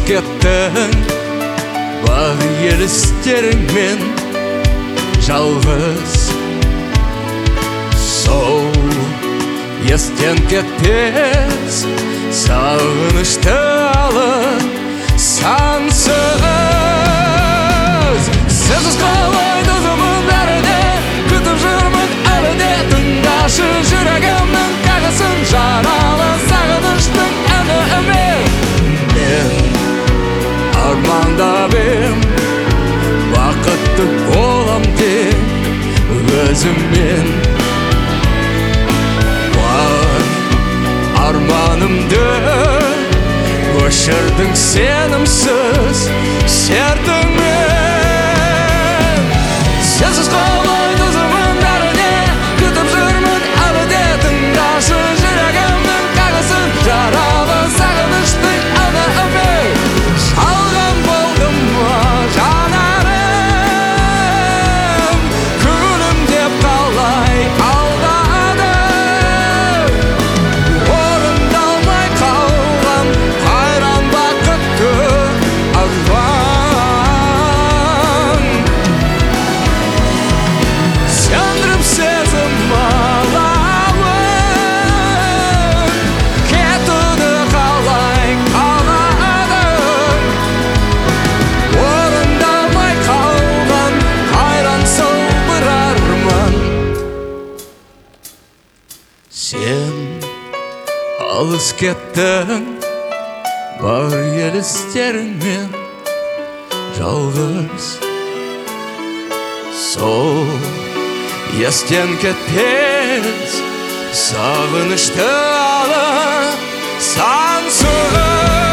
кеттің бар елестеріңмен жалғыз. Сол естен кетпес сағынышты алып сансыз. Сенсіз қалай тұзымын бәріне күтіп жүрмін әлі де. Тыңдашы жүрегімнің қағысын жаралы сағыныштың әнімен. Мен армандап ем бақытты болам деп өзіммен. Бар арманымды өшірдің сенімсіз сертіңмен. Сенсіз қалай тұзымын бәріне күтіп жүрмін әлі де. Тыңдашы жүрегімнің қағысын жаралы сағыныштың әнімен. Жалған болдым ма жанарым, күнім деп қалай алдадым. Орындалмай қалған қайран бақытты арман. Сөндіріп сезім алауын, кетуді қалай қаладың. Орындалмай қалған қайран сол бір арман. Сен алыс кеттің бар елестеріңмен жалғыз. Сол естен кетпес сағынышты алып сансыз.